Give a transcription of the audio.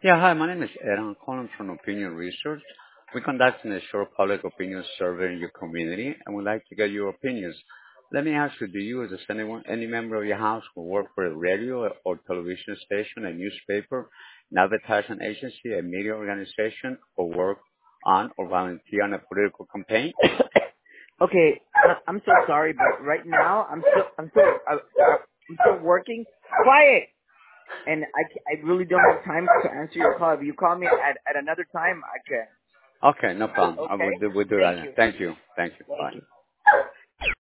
Yeah, hi, my name is Ed. I'm calling from Opinion Research. We're conducting a short public opinion survey in your community, and we'd like to get your opinions. Let me ask you, do you, as anyone, any member of your house who work for a radio or television station, a newspaper, an advertising agency, a media organization, or work on or volunteer on a political campaign? Okay, I'm so sorry, but right now I'm still working. Quiet. And I really don't have time to answer your call. If you call me at another time, I can. Okay, no problem. Okay. We'll do Thank that. you. Thank you. Thank you. Thank Bye. you.